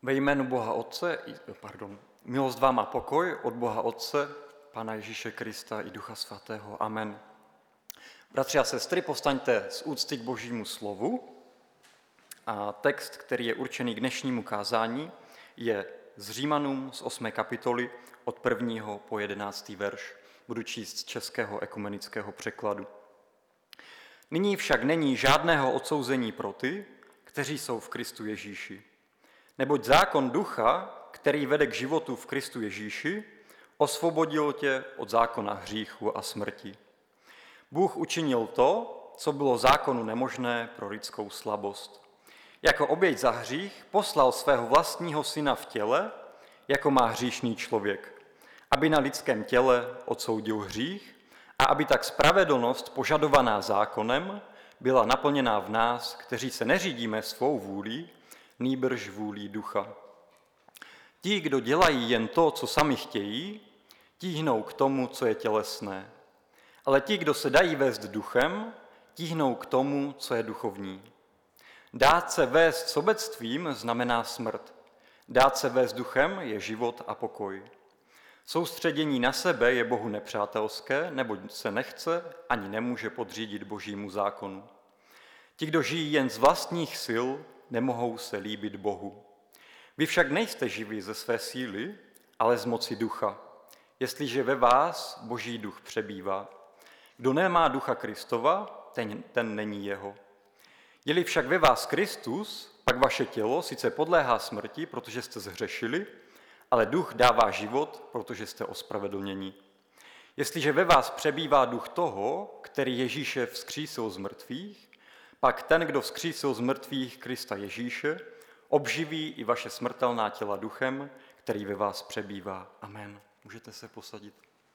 Ve jménu Boha Otce, milost vám a pokoj od Boha Otce, Pána Ježíše Krista i Ducha Svatého. Amen. Bratři a sestry, povstaňte z úcty k Božímu slovu. A text, který je určený k dnešnímu kázání, je z Římanům z 8. kapitoly od 1. po 11. verš. Budu číst z českého ekumenického překladu. Nyní však není žádného odsouzení pro ty, kteří jsou v Kristu Ježíši. Neboť zákon ducha, který vede k životu v Kristu Ježíši, osvobodil tě od zákona hříchu a smrti. Bůh učinil to, co bylo zákonu nemožné pro lidskou slabost. Jako oběť za hřích poslal svého vlastního syna v těle, jako má hříšný člověk, aby na lidském těle odsoudil hřích a aby tak spravedlnost požadovaná zákonem byla naplněná v nás, kteří se neřídíme svou vůlí, nýbrž vůlí ducha. Ti, kdo dělají jen to, co sami chtějí, tíhnou k tomu, co je tělesné. Ale ti, kdo se dají vést duchem, tíhnou k tomu, co je duchovní. Dát se vést sobectvím znamená smrt. Dát se vést duchem je život a pokoj. Soustředění na sebe je Bohu nepřátelské, neboť se nechce ani nemůže podřídit Božímu zákonu. Ti, kdo žijí jen z vlastních sil, nemohou se líbit Bohu. Vy však nejste živí ze své síly, ale z moci ducha, jestliže ve vás Boží duch přebývá. Kdo nemá ducha Kristova, ten není jeho. Je-li však ve vás Kristus, pak vaše tělo sice podléhá smrti, protože jste zhřešili, ale duch dává život, protože jste ospravedlněni. Jestliže ve vás přebývá duch toho, který Ježíše vzkřísil z mrtvých, pak ten, kdo vzkřísil z mrtvých Krista Ježíše, obživí i vaše smrtelná těla duchem, který ve vás přebývá. Amen. Můžete se posadit.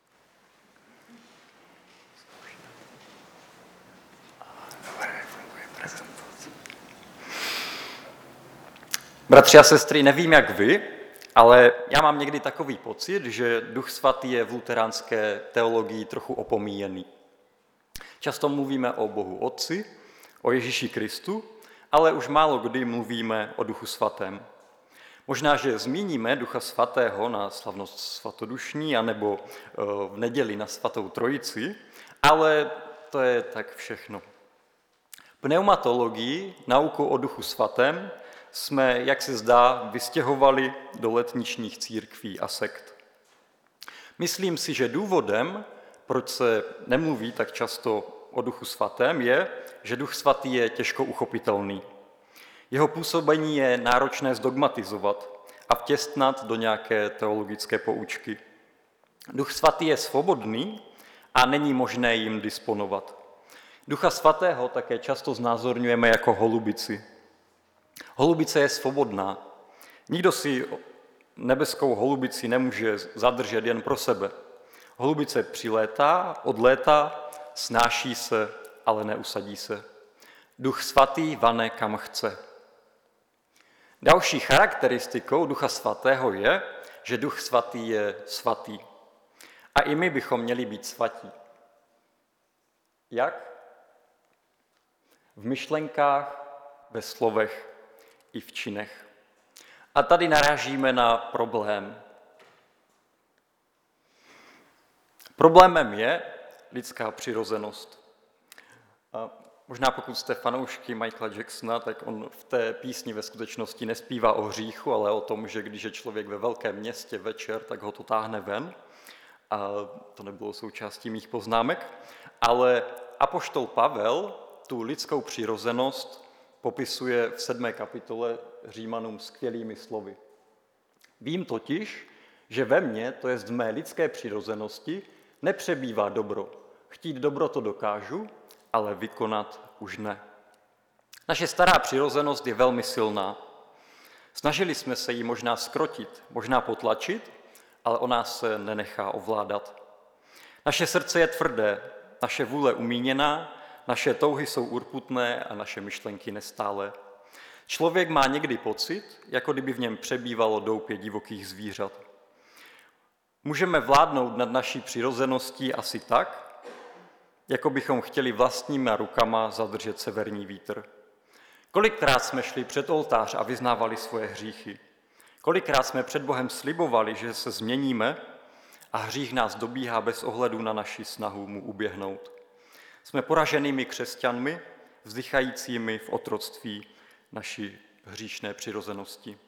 Bratři a sestry, nevím jak vy, ale já mám někdy takový pocit, že Duch Svatý je v luteránské teologii trochu opomíjený. Často mluvíme o Bohu Otci, o Ježíši Kristu, ale už málo kdy mluvíme o Duchu Svatém. Možná, že zmíníme Ducha Svatého na slavnost svatodušní anebo v neděli na svatou trojici, ale to je tak všechno. Pneumatologii, nauku o Duchu Svatém, jsme, jak se zdá, vystěhovali do letničních církví a sekt. Myslím si, že důvodem, proč se nemluví tak často o Duchu Svatém, je, že Duch Svatý je těžko uchopitelný. Jeho působení je náročné zdogmatizovat a vtěstnat do nějaké teologické poučky. Duch Svatý je svobodný a není možné jim disponovat. Ducha Svatého také často znázorňujeme jako holubici. Holubice je svobodná. Nikdo si nebeskou holubici nemůže zadržet jen pro sebe. Holubice přilétá, odlétá, snáší se, ale neusadí se. Duch Svatý vane kam chce. Další charakteristikou Ducha Svatého je, že Duch Svatý je svatý. A i my bychom měli být svatí. Jak? V myšlenkách, ve slovech i v činech. A tady narážíme na problém. Problémem je lidská přirozenost. A možná pokud jste fanoušky Michaela Jacksona, tak on v té písni ve skutečnosti nespívá o hříchu, ale o tom, že když je člověk ve velkém městě večer, tak ho to táhne ven. A to nebylo součástí mých poznámek. Ale apoštol Pavel tu lidskou přirozenost popisuje v 7. kapitole Římanům skvělými slovy. Vím totiž, že ve mně, to jest v mé lidské přirozenosti, nepřebývá dobro. Chtít dobro to dokážu, ale vykonat už ne. Naše stará přirozenost je velmi silná. Snažili jsme se ji možná zkrotit, možná potlačit, ale ona se nenechá ovládat. Naše srdce je tvrdé, naše vůle umíněná, naše touhy jsou urputné a naše myšlenky nestálé. Člověk má někdy pocit, jako kdyby v něm přebývalo doupě divokých zvířat. Můžeme vládnout nad naší přirozeností asi tak, jako bychom chtěli vlastníma rukama zadržet severní vítr. Kolikrát jsme šli před oltář a vyznávali svoje hříchy. Kolikrát jsme před Bohem slibovali, že se změníme a hřích nás dobíhá bez ohledu na naši snahu mu uběhnout. Jsme poraženými křesťanmi, vzdychajícími v otroctví naší hříšné přirozenosti.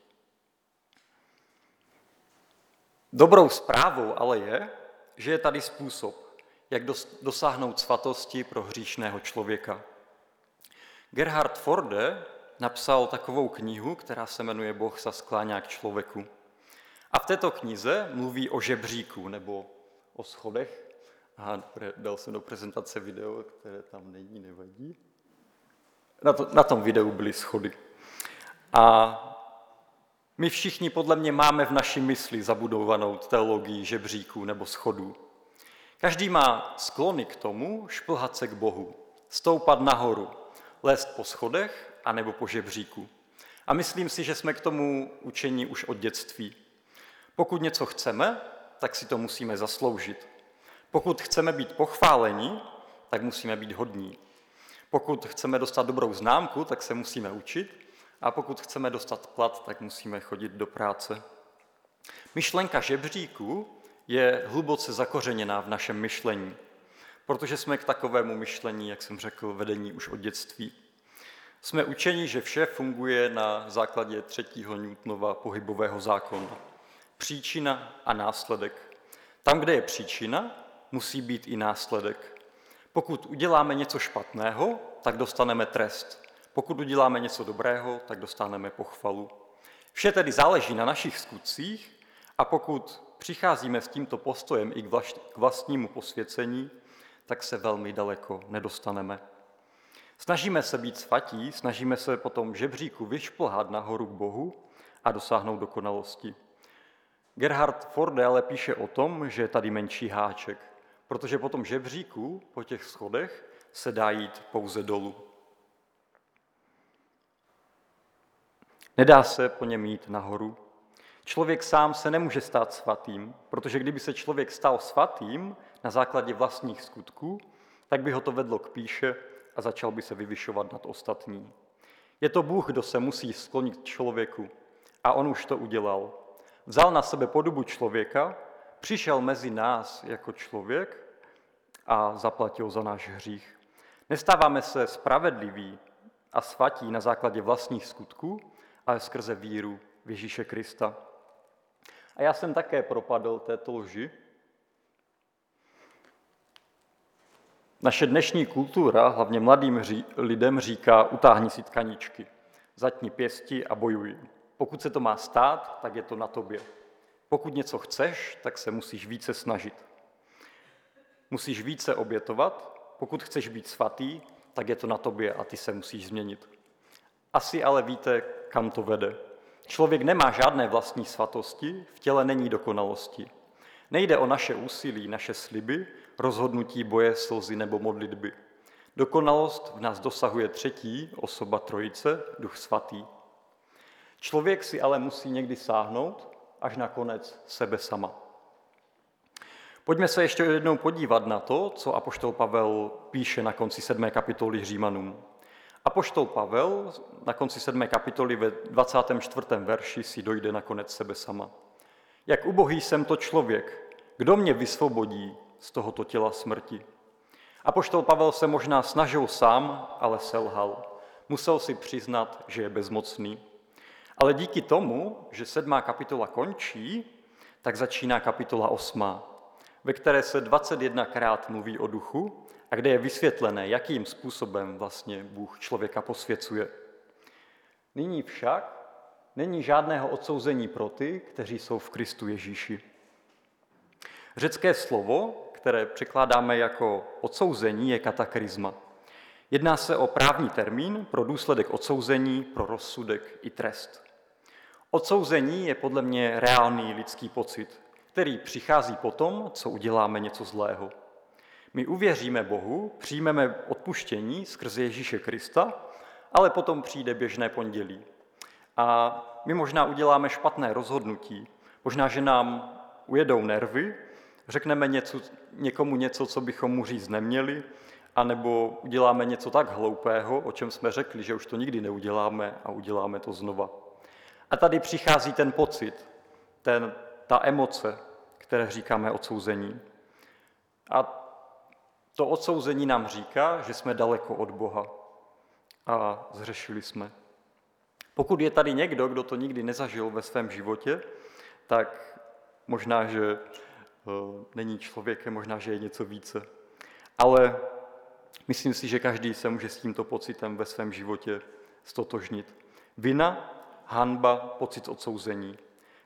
Dobrou zprávou ale je, že je tady způsob, jak dosáhnout svatosti pro hříšného člověka. Gerhard Forde napsal takovou knihu, která se jmenuje Boh sa skláňá k člověku. A v této knize mluví o žebříku nebo o schodech. Aha, dal jsem do prezentace video, které tam není, nevadí. Na tom videu byly schody. A my všichni podle mě máme v naší mysli zabudovanou teologii žebříků nebo schodů. Každý má sklony k tomu šplhat se k Bohu, stoupat nahoru, lézt po schodech anebo po žebříku. A myslím si, že jsme k tomu učení už od dětství. Pokud něco chceme, tak si to musíme zasloužit. Pokud chceme být pochváleni, tak musíme být hodní. Pokud chceme dostat dobrou známku, tak se musíme učit. A pokud chceme dostat plat, tak musíme chodit do práce. Myšlenka žebříku je hluboce zakořeněná v našem myšlení, protože jsme k takovému myšlení, jak jsem řekl, vedení už od dětství. Jsme učeni, že vše funguje na základě 3. Newtonova pohybového zákona. Příčina a následek. Tam, kde je příčina, musí být i následek. Pokud uděláme něco špatného, tak dostaneme trest. Pokud uděláme něco dobrého, tak dostaneme pochvalu. Vše tedy záleží na našich skutcích a pokud přicházíme s tímto postojem i k vlastnímu posvěcení, tak se velmi daleko nedostaneme. Snažíme se být svatí, snažíme se potom žebříku vyšplhat nahoru k Bohu a dosáhnout dokonalosti. Gerhard Forde ale píše o tom, že je tady menší háček, protože po tom žebříku, po těch schodech, se dá jít pouze dolů. Nedá se po něm jít nahoru. Člověk sám se nemůže stát svatým, protože kdyby se člověk stal svatým na základě vlastních skutků, tak by ho to vedlo k pýše a začal by se vyvyšovat nad ostatní. Je to Bůh, kdo se musí sklonit k člověku a on už to udělal. Vzal na sebe podobu člověka, přišel mezi nás jako člověk a zaplatil za náš hřích. Nestáváme se spravedliví a svatí na základě vlastních skutků, ale skrze víru v Ježíše Krista. A já jsem také propadl této lži. Naše dnešní kultura, hlavně mladým lidem, říká: utáhni si tkaničky, zatni pěsti a bojuj. Pokud se to má stát, tak je to na tobě. Pokud něco chceš, tak se musíš více snažit. Musíš více obětovat. Pokud chceš být svatý, tak je to na tobě a ty se musíš změnit. Asi ale víte, kam to vede. Člověk nemá žádné vlastní svatosti, v těle není dokonalosti. Nejde o naše úsilí, naše sliby, rozhodnutí, boje, slzy nebo modlitby. Dokonalost v nás dosahuje 3. osoba Trojice, Duch Svatý. Člověk si ale musí někdy sáhnout až na konec sebe sama. Pojďme se ještě jednou podívat na to, co apoštol Pavel píše na konci 7. kapitoly Římanům. Apoštol Pavel na konci 7. kapitoly ve 24. verši si dojde na konec sebe sama. Jak ubohý jsem to člověk, kdo mě vysvobodí z tohoto těla smrti? Apoštol Pavel se možná snažil sám, ale selhal. Musel si přiznat, že je bezmocný. Ale díky tomu, že 7. kapitola končí, tak začíná kapitola 8., ve které se 21krát mluví o duchu a kde je vysvětlené, jakým způsobem vlastně Bůh člověka posvěcuje. Nyní však není žádného odsouzení pro ty, kteří jsou v Kristu Ježíši. Řecké slovo, které překládáme jako odsouzení, je katakrysma. Jedná se o právní termín pro důsledek odsouzení, pro rozsudek i trest. Odsouzení je podle mě reálný lidský pocit, který přichází po tom, co uděláme něco zlého. My uvěříme Bohu, přijmeme odpuštění skrze Ježíše Krista, ale potom přijde běžné pondělí. A my možná uděláme špatné rozhodnutí, možná, že nám ujedou nervy, řekneme někomu něco, co bychom mu říct neměli, anebo uděláme něco tak hloupého, o čem jsme řekli, že už to nikdy neuděláme a uděláme to znova. A tady přichází ten pocit, ta emoce, které říkáme odsouzení. A to odsouzení nám říká, že jsme daleko od Boha a zhřešili jsme. Pokud je tady někdo, kdo to nikdy nezažil ve svém životě, tak možná, že není člověkem, možná, že je něco více. Ale myslím si, že každý se může s tímto pocitem ve svém životě stotožnit. Vina, hanba, pocit odsouzení.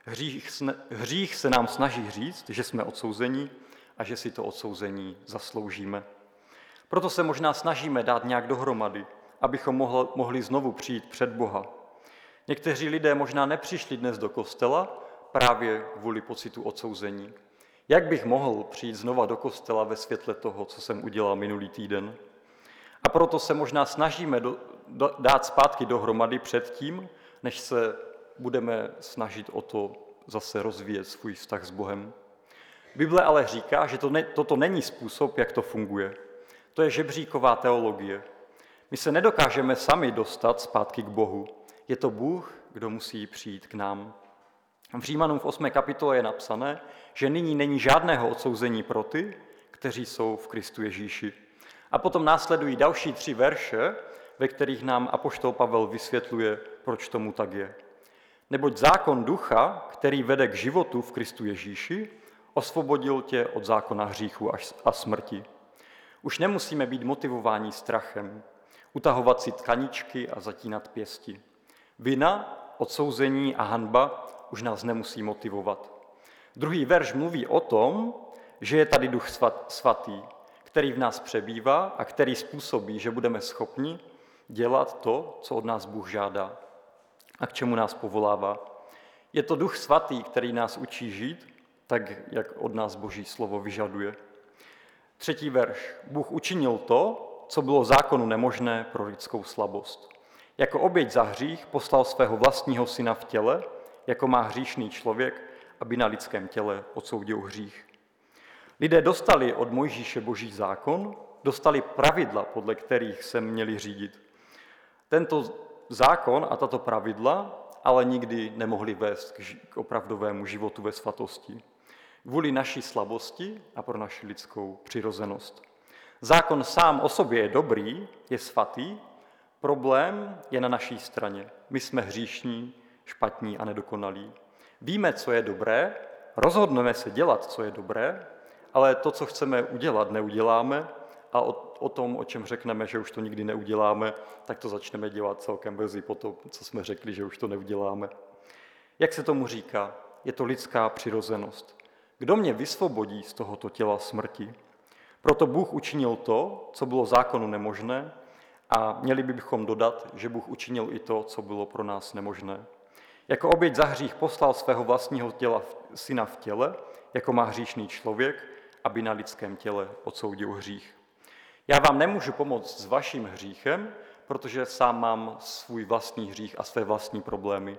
Hřích se nám snaží říct, že jsme odsouzení a že si to odsouzení zasloužíme. Proto se možná snažíme dát nějak dohromady, abychom mohli znovu přijít před Boha. Někteří lidé možná nepřišli dnes do kostela právě kvůli pocitu odsouzení. Jak bych mohl přijít znova do kostela ve světle toho, co jsem udělal minulý týden? A proto se možná snažíme dát zpátky dohromady předtím, než se budeme snažit o to zase rozvíjet svůj vztah s Bohem. Bible ale říká, že toto není způsob, jak to funguje. To je žebříková teologie. My se nedokážeme sami dostat zpátky k Bohu. Je to Bůh, kdo musí přijít k nám. V Římanům v 8. kapitole je napsané, že nyní není žádného odsouzení pro ty, kteří jsou v Kristu Ježíši. A potom následují další 3 verše, ve kterých nám apoštol Pavel vysvětluje, proč tomu tak je. Neboť zákon ducha, který vede k životu v Kristu Ježíši, osvobodil tě od zákona hříchu a smrti. Už nemusíme být motivováni strachem, utahovat si tkaničky a zatínat pěsti. Vina, odsouzení a hanba už nás nemusí motivovat. Druhý verš mluví o tom, že je tady Duch svatý, který v nás přebývá a který způsobí, že budeme schopni dělat to, co od nás Bůh žádá a k čemu nás povolává. Je to Duch svatý, který nás učí žít, tak jak od nás Boží slovo vyžaduje. 3. verš. Bůh učinil to, co bylo zákonu nemožné pro lidskou slabost. Jako oběť za hřích poslal svého vlastního syna v těle, jako má hříšný člověk, aby na lidském těle odsoudil hřích. Lidé dostali od Mojžíše Boží zákon, dostali pravidla, podle kterých se měli řídit. Tento zákon a tato pravidla ale nikdy nemohli vést k opravdovému životu ve svatosti. Kvůli naší slabosti a pro naši lidskou přirozenost. Zákon sám o sobě je dobrý, je svatý, problém je na naší straně. My jsme hříšní, špatní a nedokonalí. Víme, co je dobré, rozhodneme se dělat, co je dobré, ale to, co chceme udělat, neuděláme a o tom, o čem řekneme, že už to nikdy neuděláme, tak to začneme dělat celkem brzy po tom, co jsme řekli, že už to neuděláme. Jak se tomu říká? Je to lidská přirozenost. Kdo mě vysvobodí z tohoto těla smrti? Proto Bůh učinil to, co bylo zákonu nemožné, a měli bychom dodat, že Bůh učinil i to, co bylo pro nás nemožné. Jako oběť za hřích poslal svého vlastního syna v těle, jako má hříšný člověk, aby na lidském těle odsoudil hřích. Já vám nemůžu pomoct s vaším hříchem, protože sám mám svůj vlastní hřích a své vlastní problémy.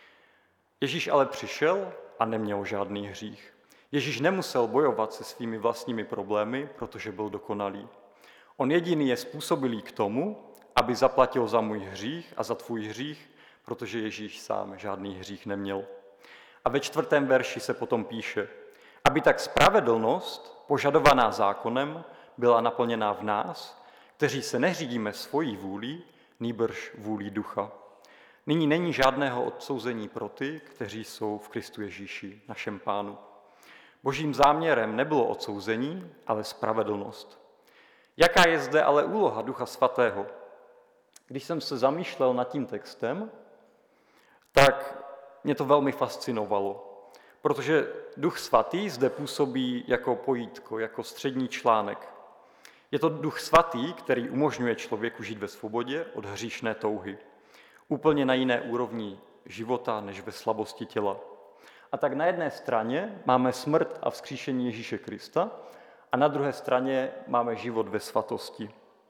Ježíš ale přišel a neměl žádný hřích. Ježíš nemusel bojovat se svými vlastními problémy, protože byl dokonalý. On jediný je způsobilý k tomu, aby zaplatil za můj hřích a za tvůj hřích, protože Ježíš sám žádný hřích neměl. A ve 4. verši se potom píše, aby tak spravedlnost, požadovaná zákonem, byla naplněná v nás, kteří se neřídíme svojí vůlí, nýbrž vůlí ducha. Nyní není žádného odsouzení pro ty, kteří jsou v Kristu Ježíši, našem Pánu. Božím záměrem nebylo odsouzení, ale spravedlnost. Jaká je zde ale úloha Ducha Svatého? Když jsem se zamýšlel nad tím textem, tak mě to velmi fascinovalo, protože Duch Svatý zde působí jako pojítko, jako střední článek. Je to Duch Svatý, který umožňuje člověku žít ve svobodě od hříšné touhy. Úplně na jiné úrovni života, než ve slabosti těla. A tak na jedné straně máme smrt a vzkříšení Ježíše Krista a na druhé straně máme život ve svatosti.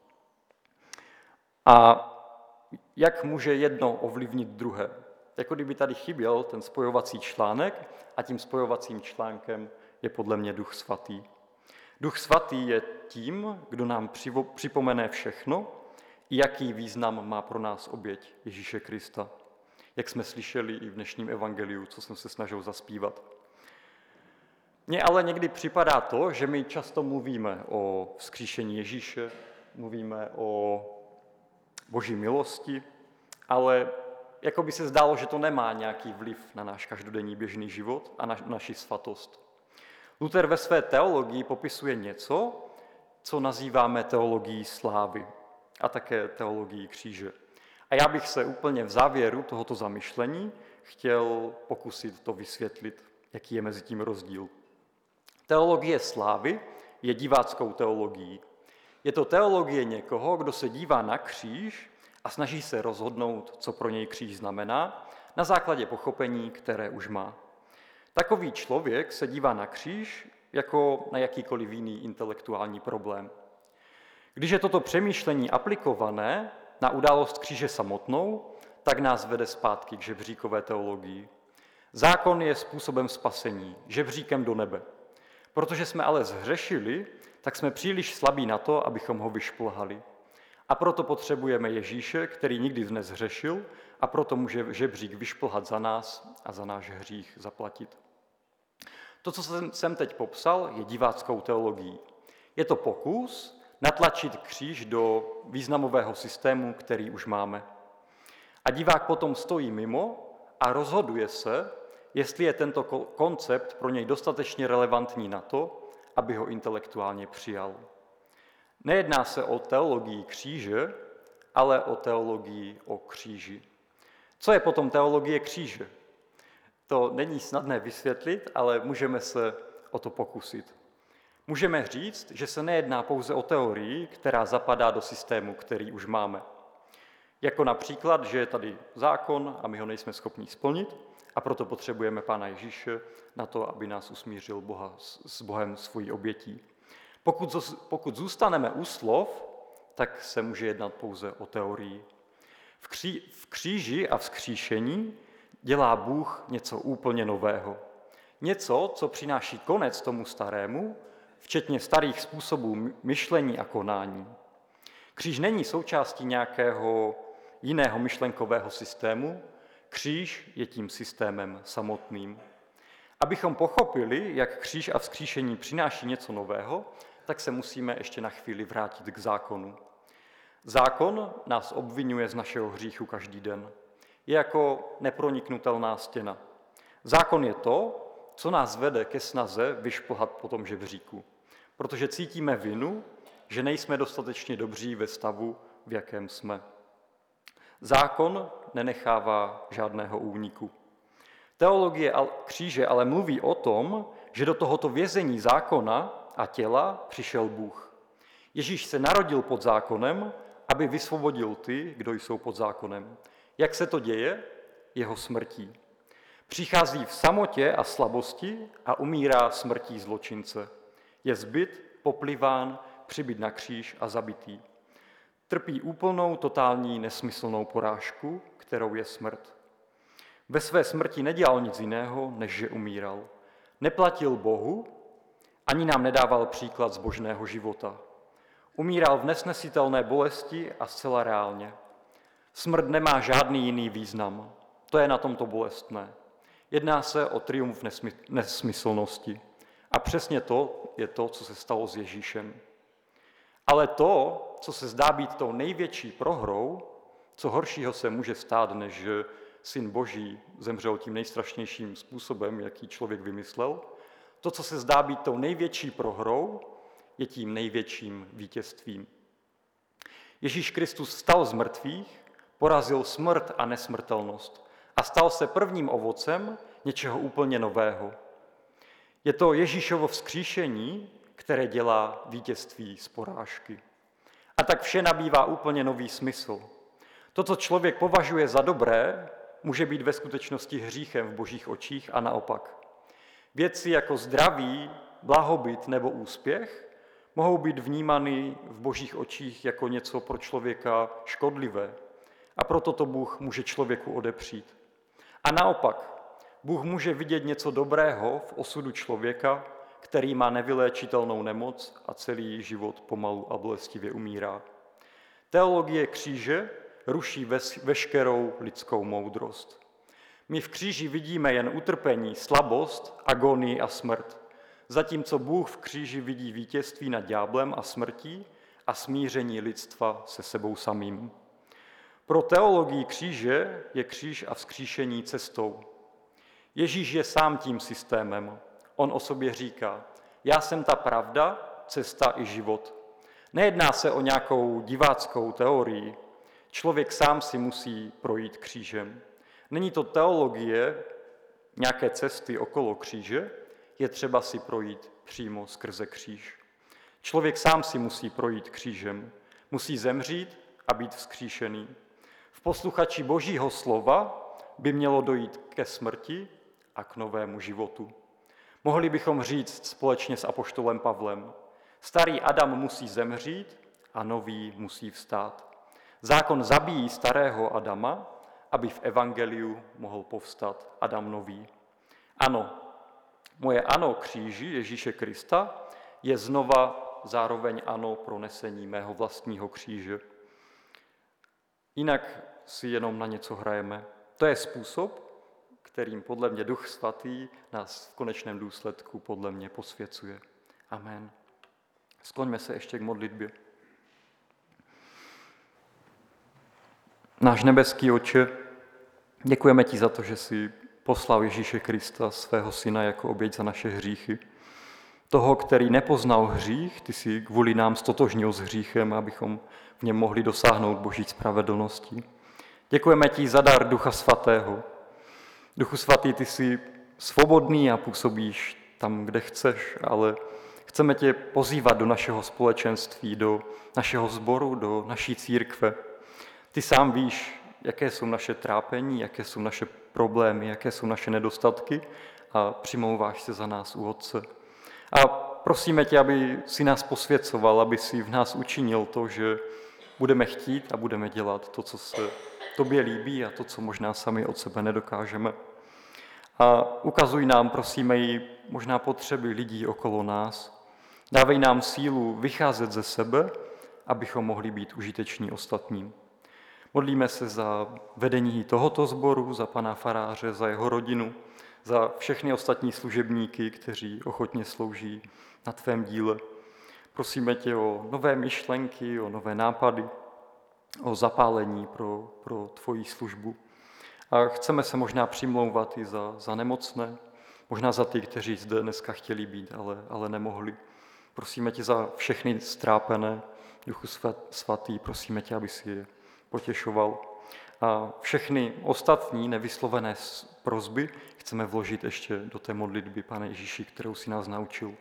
A jak může jedno ovlivnit druhé? Jako kdyby tady chyběl ten spojovací článek a tím spojovacím článkem je podle mě Duch Svatý. Duch Svatý je tím, kdo nám připomene všechno, i jaký význam má pro nás oběť Ježíše Krista. jak jsme slyšeli i v dnešním evangeliu, co jsem se snažil zaspívat. Mně ale někdy připadá to, že my často mluvíme o vzkříšení Ježíše, mluvíme o Boží milosti, ale jako by se zdálo, že to nemá nějaký vliv na náš každodenní běžný život a na naši svatost. Luther ve své teologii popisuje něco, co nazýváme teologií slávy a také teologií kříže. A já bych se úplně v závěru tohoto zamyšlení chtěl pokusit to vysvětlit, jaký je mezi tím rozdíl. Teologie slávy je diváckou teologií. Je to teologie někoho, kdo se dívá na kříž a snaží se rozhodnout, co pro něj kříž znamená, na základě pochopení, které už má. Takový člověk se dívá na kříž jako na jakýkoliv jiný intelektuální problém. Když je toto přemýšlení aplikované na událost kříže samotnou, tak nás vede zpátky k žebříkové teologii. Zákon je způsobem spasení, žebříkem do nebe. Protože jsme ale zhřešili, tak jsme příliš slabí na to, abychom ho vyšplhali. A proto potřebujeme Ježíše, který nikdy nezhřešil, a proto může žebřík vyšplhat za nás a za náš hřích zaplatit. To, co jsem teď popsal, je diváckou teologií. Je to pokus natlačit kříž do významového systému, který už máme. A divák potom stojí mimo a rozhoduje se, jestli je tento koncept pro něj dostatečně relevantní na to, aby ho intelektuálně přijal. Nejedná se o teologii kříže, ale o teologii o kříži. Co je potom teologie kříže? To není snadné vysvětlit, ale můžeme se o to pokusit. Můžeme říct, že se nejedná pouze o teorii, která zapadá do systému, který už máme. Jako například, že je tady zákon a my ho nejsme schopni splnit a proto potřebujeme Pána Ježíše na to, aby nás usmířil s Bohem svojí obětí. Pokud zůstaneme u slov, tak se může jednat pouze o teorii. V kříži a vzkříšení dělá Bůh něco úplně nového. Něco, co přináší konec tomu starému, včetně starých způsobů myšlení a konání. Kříž není součástí nějakého jiného myšlenkového systému, kříž je tím systémem samotným. Abychom pochopili, jak kříž a vzkříšení přináší něco nového, tak se musíme ještě na chvíli vrátit k zákonu. Zákon nás obvinuje z našeho hříchu každý den. Je jako neproniknutelná stěna. Zákon je to, co nás vede ke snaze vyšplhat po tom žebříku. Protože cítíme vinu, že nejsme dostatečně dobří ve stavu, v jakém jsme. Zákon nenechává žádného úniku. Teologie kříže ale mluví o tom, že do tohoto vězení zákona a těla přišel Bůh. Ježíš se narodil pod zákonem, aby vysvobodil ty, kdo jsou pod zákonem. Jak se to děje? Jeho smrtí. Přichází v samotě a slabosti a umírá smrtí zločince. Je zbyt, popliván, přibyt na kříž a zabitý. Trpí úplnou, totální, nesmyslnou porážku, kterou je smrt. Ve své smrti nedělal nic jiného, než že umíral. Neplatil Bohu, ani nám nedával příklad zbožného života. Umíral v nesnesitelné bolesti a zcela reálně. Smrt nemá žádný jiný význam. To je na tomto bolestné. Jedná se o triumf nesmyslnosti. A přesně to je to, co se stalo s Ježíšem. Ale to, co se zdá být tou největší prohrou, co horšího se může stát, než že Syn Boží zemřel tím nejstrašnějším způsobem, jaký člověk vymyslel, to, co se zdá být tou největší prohrou, je tím největším vítězstvím. Ježíš Kristus vstal z mrtvých, porazil smrt a nesmrtelnost a stal se prvním ovocem něčeho úplně nového. Je to Ježíšovo vzkříšení, které dělá vítězství z porážky. A tak vše nabývá úplně nový smysl. To, co člověk považuje za dobré, může být ve skutečnosti hříchem v Božích očích a naopak. Věci jako zdraví, blahobyt nebo úspěch mohou být vnímány v Božích očích jako něco pro člověka škodlivé. A proto to Bůh může člověku odepřít. A naopak, Bůh může vidět něco dobrého v osudu člověka, který má nevyléčitelnou nemoc a celý život pomalu a bolestivě umírá. Teologie kříže ruší veškerou lidskou moudrost. My v kříži vidíme jen utrpení, slabost, agonii a smrt, zatímco Bůh v kříži vidí vítězství nad ďáblem a smrtí a smíření lidstva se sebou samým. Pro teologii kříže je kříž a vzkříšení cestou. Ježíš je sám tím systémem. On o sobě říká, já jsem ta pravda, cesta i život. Nejedná se o nějakou diváckou teorii. Člověk sám si musí projít křížem. Není to teologie nějaké cesty okolo kříže, je třeba si projít přímo skrze kříž. Člověk sám si musí projít křížem, musí zemřít a být vzkříšený. V posluchači Božího slova by mělo dojít ke smrti a k novému životu. Mohli bychom říct společně s apoštolem Pavlem, starý Adam musí zemřít a nový musí vstát. Zákon zabíjí starého Adama, aby v evangeliu mohl povstat Adam nový. Ano, moje ano kříži Ježíše Krista je znova zároveň ano pro nesení mého vlastního kříže. Jinak si jenom na něco hrajeme. To je způsob, kterým podle mě Duch Svatý nás v konečném důsledku podle mě posvěcuje. Amen. Skloňme se ještě k modlitbě. Náš nebeský Otče, děkujeme ti za to, že jsi poslal Ježíše Krista, svého syna, jako oběť za naše hříchy. Toho, který nepoznal hřích, ty jsi kvůli nám stotožnil s hříchem, abychom v něm mohli dosáhnout Boží spravedlnosti. Děkujeme ti za dar Ducha Svatého. Duchu Svatý, ty jsi svobodný a působíš tam, kde chceš, ale chceme tě pozývat do našeho společenství, do našeho sboru, do naší církve. Ty sám víš, jaké jsou naše trápení, jaké jsou naše problémy, jaké jsou naše nedostatky a přimlouváš se za nás u Otce. A prosíme tě, aby si nás posvěcoval, aby si v nás učinil to, že budeme chtít a budeme dělat to, co se tobě líbí a to, co možná sami od sebe nedokážeme. A ukazuj nám, prosíme, i možná potřeby lidí okolo nás. Dávej nám sílu vycházet ze sebe, abychom mohli být užiteční ostatním. Modlíme se za vedení tohoto sboru, za pana faráře, za jeho rodinu, za všechny ostatní služebníky, kteří ochotně slouží na tvém díle. Prosíme tě o nové myšlenky, o nové nápady, o zapálení pro tvoji službu. A chceme se možná přimlouvat i za nemocné, možná za ty, kteří zde dneska chtěli být, ale nemohli. Prosíme tě za všechny strápené, Duchu Svatý, prosíme tě, aby si je potěšoval. A všechny ostatní nevyslovené prosby chceme vložit ještě do té modlitby, Pane Ježíši, kterou si nás naučil.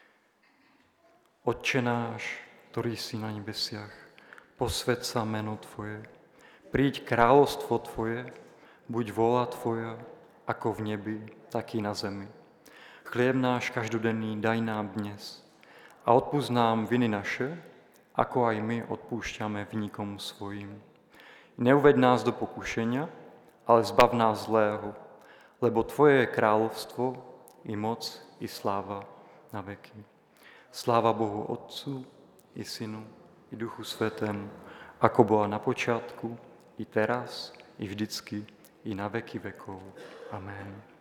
Otče náš, ktorý si na nebesiach, posväť sa meno Tvoje, príď kráľovstvo Tvoje, buď vôľa Tvoja, ako v nebi, tak i na zemi. Chlieb náš každodenný daj nám dnes a odpusť nám viny naše, ako aj my odpúšťame vníkom svojim. Neuveď nás do pokušenia, ale zbav nás zlého, lebo Tvoje je kráľovstvo, i moc, i sláva na veky. Sláva Bohu Otcu, i Synu, i Duchu Svätému, ako bola na počiatku, i teraz, i vždycky, i na veky vekov. Amen.